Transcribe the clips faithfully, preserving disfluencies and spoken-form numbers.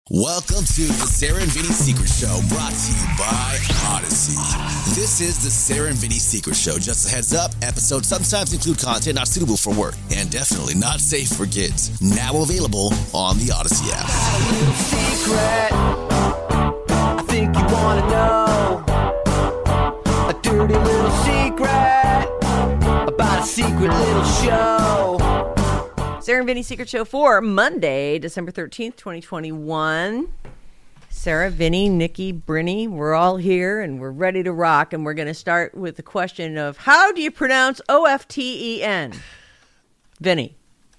Welcome to the Sarah and Vinny Secret Show, brought to you by Odyssey. This is the Sarah and Vinny Secret Show. Just a heads up, episodes sometimes include content not suitable for work and definitely not safe for kids. Now available on the Odyssey app. A little secret, I think you want to know. A dirty little secret about a secret little show. Sarah and Vinny Secret Show for Monday, December thirteenth, twenty twenty-one. Sarah, Vinny, Nikki, Brinny, we're all here and we're ready to rock. And we're going to start with the question of how do you pronounce O F T E N? Vinny.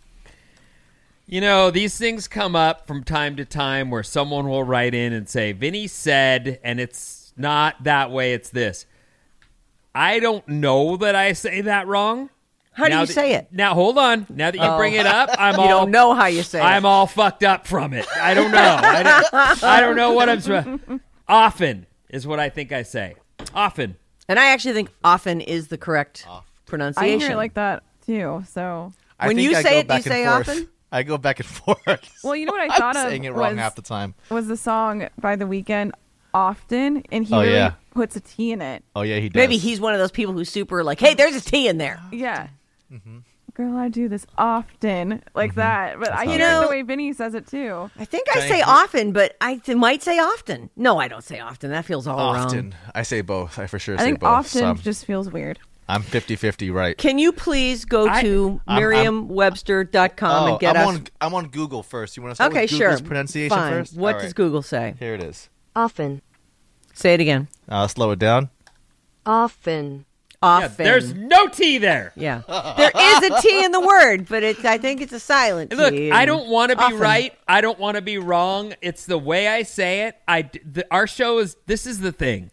You know, these things come up from time to time where someone will write in and say, Vinny said, and it's not that way, it's this. I don't know that I say that wrong. How do now you that, say it? Now, hold on. Now that you Oh. bring it up, I'm You all... don't know how you say it. I'm all fucked up from it. I don't know. I don't, I don't know what I'm... Tr- Often is what I think I say. Often. And I actually think often is the correct I pronunciation. hear it like that too. So, I When think you I say go it, do you back and say forth. often? I go back and forth. well, you know what I I'm thought of saying it wrong was, half the time. was the song by The Weeknd, Often, and he Oh, really yeah. puts a T in it. Oh yeah, he does. Maybe he's one of those people who's super like, hey, there's a T in there. Yeah. Mm-hmm. Girl, I do this often like that. But I how hear it is. it the way Vinny says it too. I think I Johnny, say you- often, but I th- might say often. No, I don't say often. That feels all wrong. often. I say both. I for sure I say think both. often so I'm- just feels weird. I'm fifty-fifty right. Can you please go I- to I'm- Merriam Webster dot com Oh, and get I'm us... on. I'm on Google first. You want to start Okay, with Google's sure. pronunciation Fine. first? What All does right. Google say? Here it is. Often. Say it again. I'll slow it down. Often. Yeah, Often. there's no T there. Yeah. There is a T in the word, but it's, I think it's a silent T. Look, I don't want to be often. right. I don't want to be wrong. It's the way I say it. I, the, our show is, this is the thing.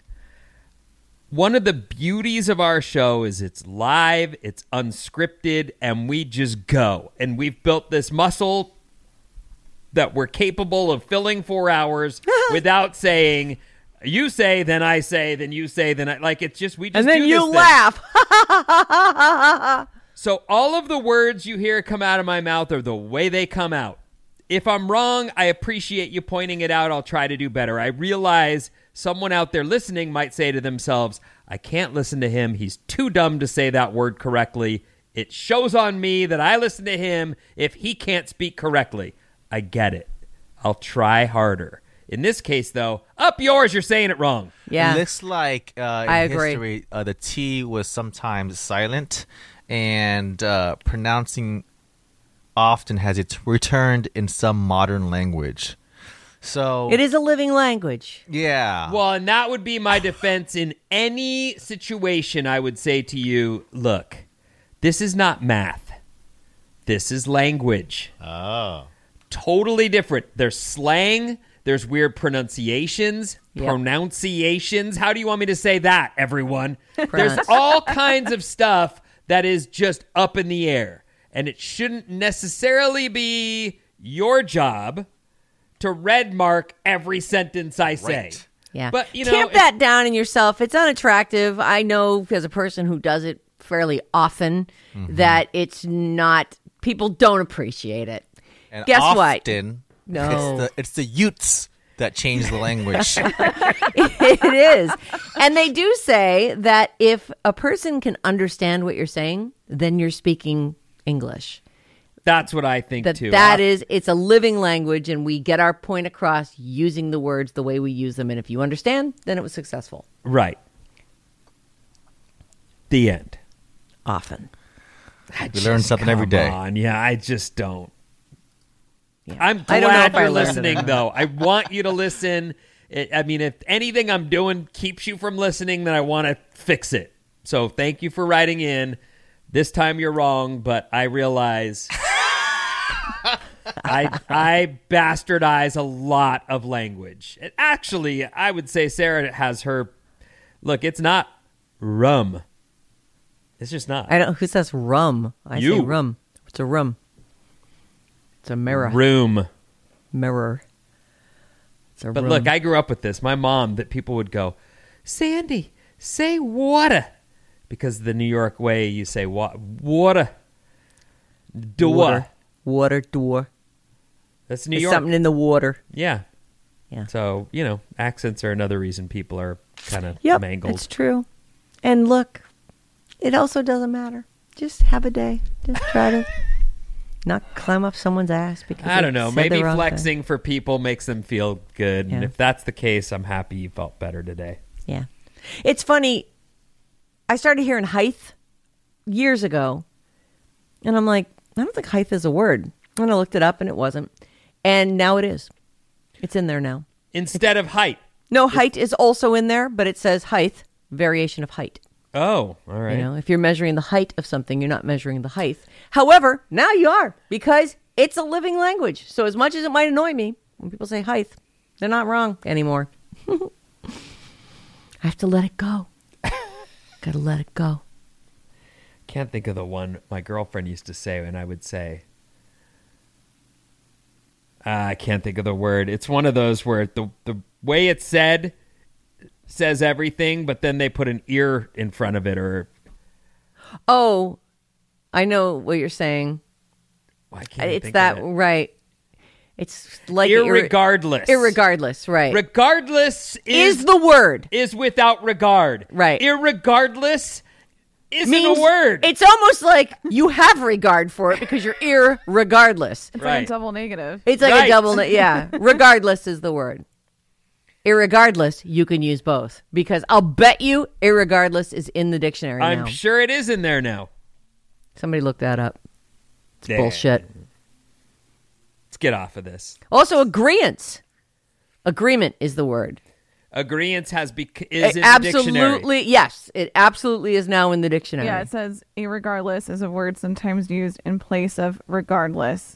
One of the beauties of our show is it's live, it's unscripted, and we just go. And we've built this muscle that we're capable of filling four hours without saying, you say, then I say, then you say, then I, like, it's just, we just And then do you this thing. laugh. So all of the words you hear come out of my mouth are the way they come out. If I'm wrong, I appreciate you pointing it out. I'll try to do better. I realize someone out there listening might say to themselves, I can't listen to him. He's too dumb to say that word correctly. It shows on me that I listen to him if he can't speak correctly. I get it. I'll try harder. In this case, though, up yours, you're saying it wrong. Yeah. It looks like uh, in I agree. history, uh, the T was sometimes silent, and uh, pronouncing often has its returned in some modern language. So It is a living language. yeah. Well, and that would be my defense in any situation. I would say to you, look, this is not math. This is language. Oh. Totally different. There's slang. There's weird pronunciations, Yep. pronunciations. How do you want me to say that, everyone? There's Pronounce. all kinds of stuff that is just up in the air. And it shouldn't necessarily be your job to red mark every sentence I say. Right. Yeah. But, you know, Tamp if- that down in yourself. It's unattractive. I know as a person who does it fairly often that it's not, people don't appreciate it. And Guess what? often, No. It's the, it's the Utes that change the language. It is. And they do say that if a person can understand what you're saying, then you're speaking English. That's what I think, That too. that Uh, is, it's a living language and we get our point across using the words the way we use them. And if you understand, then it was successful. Right. The end. Often. We learn something every Come day. on. Yeah, I just don't. Yeah. I'm I don't know glad if I you're learned it or listening, not. though. I want you to listen. It, I mean, if anything I'm doing keeps you from listening, then I want to fix it. So thank you for writing in. This time you're wrong, but I realize I I bastardize a lot of language. It, actually, I would say Sarah has her. Look, it's not rum. It's just not. I don't, who says rum? I say You. rum. It's a rum. It's a mirror. Room. Mirror. It's a But room. look, I grew up with this. My mom, that people would go, Sandy, say water. Because the New York way, you say wa- water. Door. Water. Water door. That's New There's York. something in the water. Yeah. Yeah. So, you know, accents are another reason people are kind of Yep, mangled. it's true. And look, it also doesn't matter. Just have a day. Just try to not climb up someone's ass because I they don't know. said Maybe the wrong flexing thing. for people makes them feel good. And Yeah. if that's the case, I'm happy you felt better today. Yeah. It's funny. I started hearing height years ago. And I'm like, I don't think height is a word. And I looked it up and it wasn't. And now it is. It's in there now. Instead of height. No, height is also in there, but it says height, variation of height. Oh, all right. You know, if you're measuring the height of something, you're not measuring the height. However, now you are, because it's a living language. So as much as it might annoy me when people say height, they're not wrong anymore. I have to let it go. Gotta let it go. Can't think of the one my girlfriend used to say, and I would say, uh, I can't think of the word. It's one of those where the the way it's said says everything, but then they put an ear in front of it, or Oh, I know what you're saying. why can't I It's think that, of it? right. It's like Irregardless. Irre- irregardless, right. Regardless is is the word. is without regard. Right. Irregardless isn't Means a word. It's almost like you have regard for it because you're irregardless. It's like Right. a double negative. It's like Right. a double, ne- yeah. Regardless is the word. Irregardless, you can use both because I'll bet you irregardless is in the dictionary I'm now. sure it is in there now. Somebody look that up. It's Yeah. bullshit. Let's get off of this. Also, agreeance. Agreement is the word. Agreeance has bec- is in absolutely, the dictionary. yes. It absolutely is now in the dictionary. Yeah, it says irregardless is a word sometimes used in place of regardless.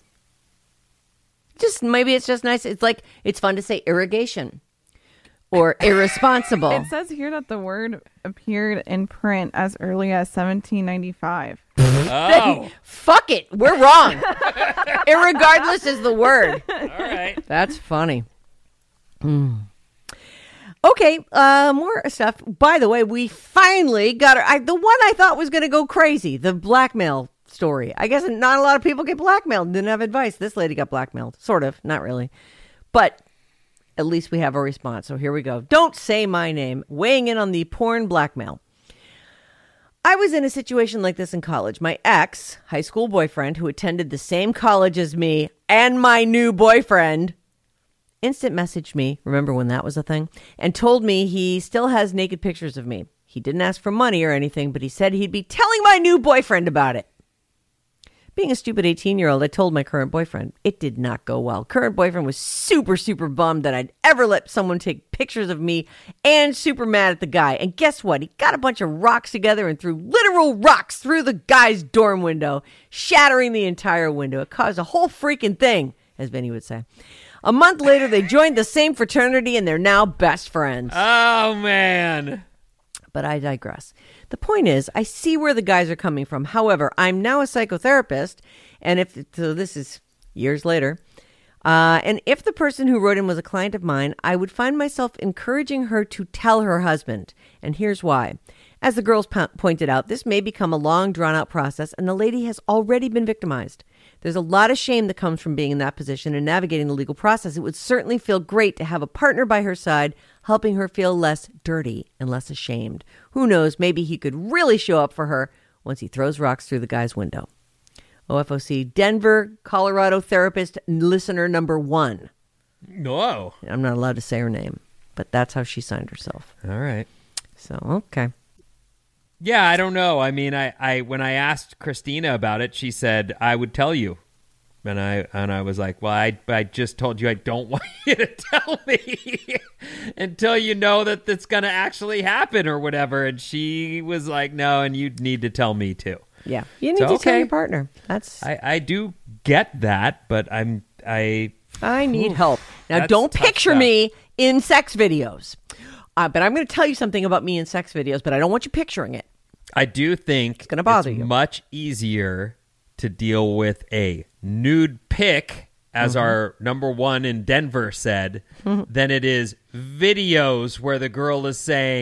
Just maybe it's just nice. It's like it's fun to say irrigation or irresponsible. It says here that the word appeared in print as early as seventeen ninety-five. Oh, Fuck it. We're wrong. Irregardless is the word. all right. That's funny. Mm. Okay, uh, more stuff. By the way, we finally got her. I, the one I thought was going to go crazy, the blackmail story. I guess not a lot of people get blackmailed. Didn't have advice. This lady got blackmailed. Sort of. Not really. But at least we have a response. So here we go. Don't say my name. Weighing in on the porn blackmail. I was in a situation like this in college. My ex, high school boyfriend, who attended the same college as me, and my new boyfriend, instant messaged me, remember when that was a thing, and told me he still has naked pictures of me. He didn't ask for money or anything, but he said he'd be telling my new boyfriend about it. Being a stupid eighteen-year-old, I told my current boyfriend. It did not go well. Current boyfriend was super, super bummed that I'd ever let someone take pictures of me and super mad at the guy. And guess what? He got a bunch of rocks together and threw literal rocks through the guy's dorm window, shattering the entire window. It caused a whole freaking thing, as Benny would say. A month later, they joined the same fraternity and they're now best friends. Oh man. But I digress. The point is, I see where the guys are coming from. However, I'm now a psychotherapist, and if so, this is years later. Uh, and if the person who wrote in was a client of mine, I would find myself encouraging her to tell her husband. And here's why. As the girls po- pointed out, this may become a long, drawn-out process, and the lady has already been victimized. There's a lot of shame that comes from being in that position and navigating the legal process. It would certainly feel great to have a partner by her side, helping her feel less dirty and less ashamed. Who knows, maybe he could really show up for her once he throws rocks through the guy's window. O F O C, Denver, Colorado therapist, listener number one. No. I'm not allowed to say her name, but that's how she signed herself. All right. So, okay. Yeah, I don't know. I mean, I, I when I asked Christina about it, she said I would tell you, and I and I was like, well, I I just told you I don't want you to tell me until you know that it's going to actually happen or whatever. And she was like, no, and you need to tell me too. Yeah. You need So, to tell okay. your partner. That's I, I do get that, but I'm I I need help. Now, That's don't tough picture stuff. me in sex videos. Uh, but I'm going to tell you something about me in sex videos, but I don't want you picturing it. I do think it's gonna bother you. much easier to deal with a nude pic, as Mm-hmm. our number one in Denver said, than it is videos where the girl is saying,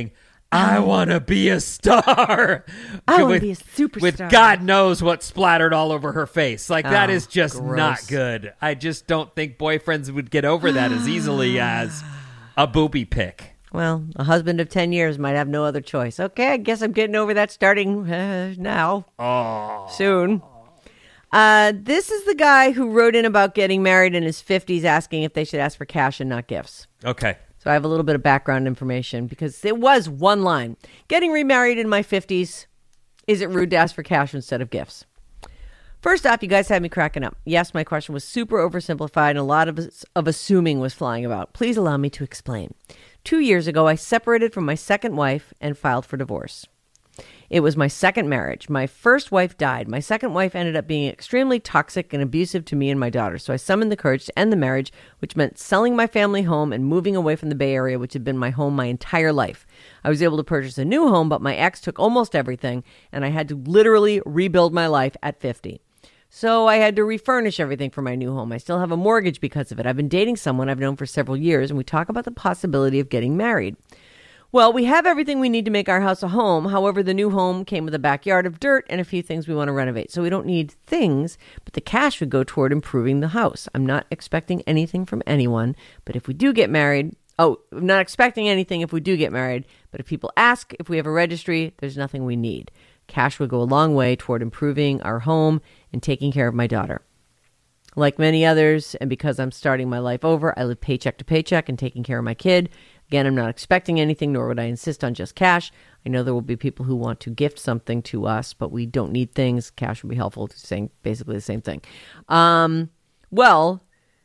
I want to be a star. I wanna With- be a superstar. With God knows what splattered all over her face. Like, that Oh, is just gross. not good. I just don't think boyfriends would get over that as easily as a booby pic. Well, a husband of ten years might have no other choice. Okay, I guess I'm getting over that starting uh, now. Oh. Soon. Uh, this is the guy who wrote in about getting married in his fifties, asking if they should ask for cash and not gifts. Okay. So I have a little bit of background information because it was one line. Getting remarried in my fifties. Is it rude to ask for cash instead of gifts? First off, you guys had me cracking up. Yes, my question was super oversimplified and a lot of, of assuming was flying about. Please allow me to explain. Two years ago, I separated from my second wife and filed for divorce. It was my second marriage. My first wife died. My second wife ended up being extremely toxic and abusive to me and my daughter. So I summoned the courage to end the marriage, which meant selling my family home and moving away from the Bay Area, which had been my home my entire life. I was able to purchase a new home, but my ex took almost everything, and I had to literally rebuild my life at fifty. So I had to refurnish everything for my new home. I still have a mortgage because of it. I've been dating someone I've known for several years, and we talk about the possibility of getting married. Well, we have everything we need to make our house a home. However, the new home came with a backyard of dirt and a few things we want to renovate. So we don't need things, but the cash would go toward improving the house. I'm not expecting anything from anyone, but if we do get married, oh, I'm not expecting anything if we do get married, but if people ask if we have a registry, there's nothing we need. Cash would go a long way toward improving our home and taking care of my daughter. Like many others, and because I'm starting my life over, I live paycheck to paycheck and taking care of my kid. Again, I'm not expecting anything, nor would I insist on just cash. I know there will be people who want to gift something to us, but we don't need things. Cash would be helpful, saying basically the same thing. Um, well,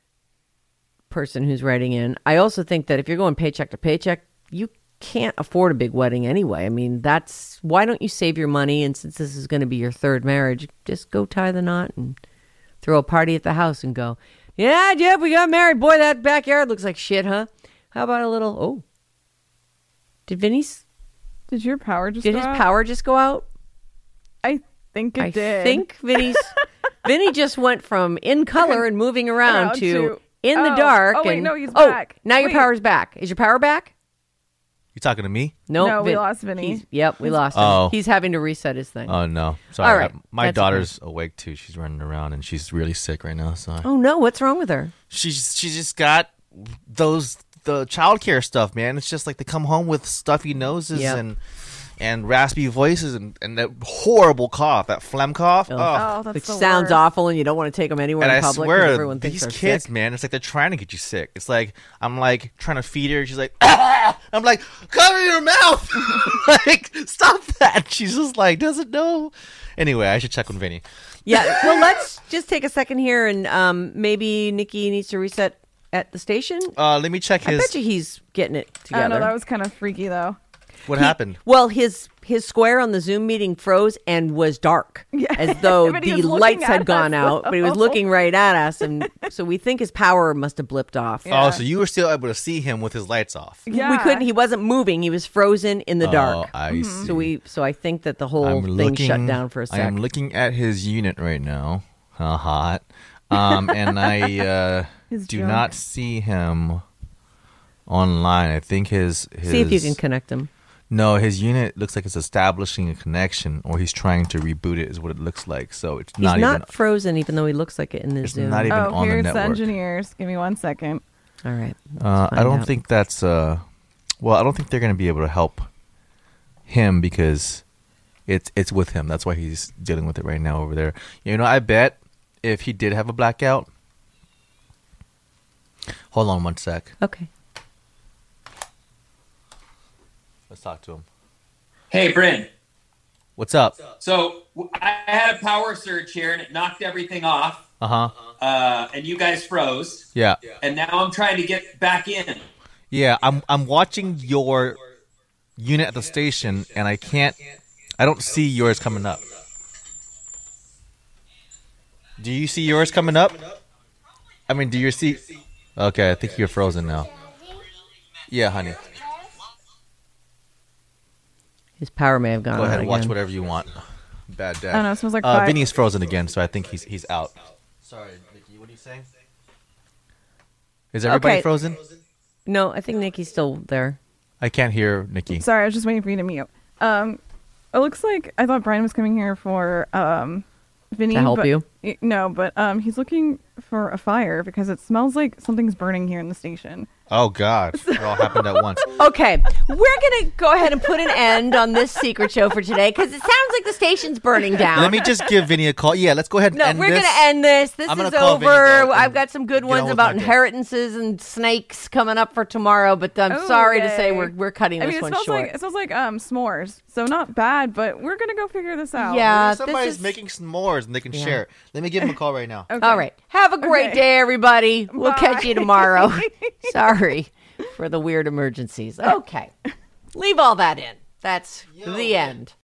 person who's writing in, I also think that if you're going paycheck to paycheck, you can't afford a big wedding anyway. I mean, that's why don't you save your money? And since this is going to be your third marriage, just go tie the knot and throw a party at the house and go, yeah, Jeff, we got married. Boy, that backyard looks like shit, huh? How about a little, oh, did Vinny's, Did your power just did go his out? power just go out? I think it I did. think Vinny's, Vinny just went from in color and moving around Around to, to- in the oh. dark. Oh, wait, and, no, he's oh, back. now your Wait. power's back. Is your power back? You talking to me? Nope, No, we Vin- lost Vinny. he's- Yep, we lost him. Oh. He's having to reset his thing. Oh no, sorry. All right. I- my That's daughter's awake too. She's running around and she's really sick right now. So Oh no, what's wrong with her? she's she just got those the childcare stuff, man. It's just like they come home with stuffy noses Yep. and and raspy voices and, and that horrible cough, that phlegm cough. Oh. Oh. Oh, that's Which the sounds worst. awful, and you don't want to take them anywhere And in I public 'cause swear, everyone thinks these they're kids, sick. man, it's like they're trying to get you sick. It's like I'm like trying to feed her. She's like, ah! I'm like, cover your mouth. Like, stop that. She's just like doesn't know. Anyway, I should check with Vinny. Yeah, well, let's just take a second here, and um, maybe Nikki needs to reset at the station. Uh, let me check I his. bet you he's getting it I together. don't know. That was kind of freaky, though. what He- happened? Well, his his square on the Zoom meeting froze and was dark, Yeah. as though But he the was looking lights had at gone us, out, but he was though. looking right at us, and so we think his power must have blipped off. Yeah. Oh, so you were still able to see him with his lights off. Yeah. We couldn't. He wasn't moving. He was frozen in the dark. Oh, I see. So we. So I think that the whole I'm thing looking, shut down for a I sec. am looking at his unit right now. Uh, hot. Um, and I uh, His do junk. not see him online. I think his, his See if you can connect him. No, his unit looks like it's establishing a connection, or he's trying to reboot it. Is what it looks like. So it's He's not, not, even. frozen, even though he looks like it in the It's Zoom. not even Oh, on the here's the, network. engineers. Give me one second. All right. Uh, find I don't out. think that's. Uh, well, I don't think they're going to be able to help him because it's it's with him. That's why he's dealing with it right now over there. You know, I bet if he did have a blackout. Hold on one sec. Okay. Let's talk to him. Hey, Bryn. What's up? So w- I had a power surge here, and it knocked everything off, Uh huh. uh, and you guys froze. Yeah. And now I'm trying to get back in. Yeah. I'm I'm watching your unit at the station, and I can't. I don't see yours coming up. Do you see yours coming up? I mean, do you see? Okay, I think you're frozen now. Yeah, honey. His power may have gone Go out ahead, again. watch whatever you want. Bad dad. I don't know, it smells like uh, fire. Vinny's frozen again, so I think he's he's out. Sorry, Vicky. What are you saying? Is everybody Okay. frozen? No, I think Nikki's still there. I can't hear Nikki. Sorry, I was just waiting for you to mute. Um, it looks like I thought Brian was coming here for um, Vinny To help but, you? y- No, but um, he's looking for a fire because it smells like something's burning here in the station. Oh God! It all happened at once. Okay, we're going to go ahead and put an end on this secret show for today because it sounds like the station's burning down. Let me just give Vinny a call. Yeah, let's go ahead and No, end we're this. going to end this. This I'm is gonna call Vinny over. though, I've and got some good get ones on with about my day. inheritances and snakes coming up for tomorrow, but I'm Oh, sorry to say yay. we're we're cutting I this mean, it one smells short. like it smells like um s'mores, so not bad. But we're gonna go figure this out. Yeah. Maybe somebody's this is- making s'mores and they can Yeah. share. Let me give him a call right now. Okay. All right. Have a great Okay. day, everybody. We'll catch you Bye. tomorrow. Sorry for the weird emergencies. Okay. Leave all that in. That's the end.